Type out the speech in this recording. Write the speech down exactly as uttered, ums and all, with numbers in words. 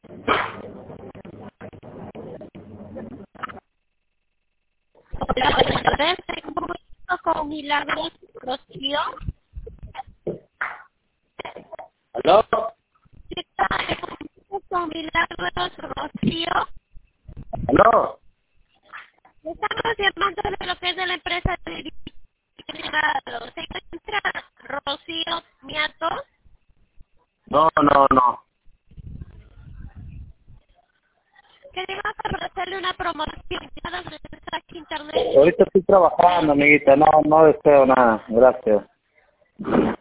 Hola, buenas tardes. Tengo gusto con Milagros Rocío. ¿Aló? ¿Qué tal? Tengo gusto con Milagros Rocío. ¿Aló? Estamos llamando de lo que es de la empresa de privado. ¿Se encuentra Rocío Miato? No, no, no. Queremos hacerle una promoción a los mensajes internet. Ahorita estoy trabajando, amiguita. No, no deseo nada. Gracias.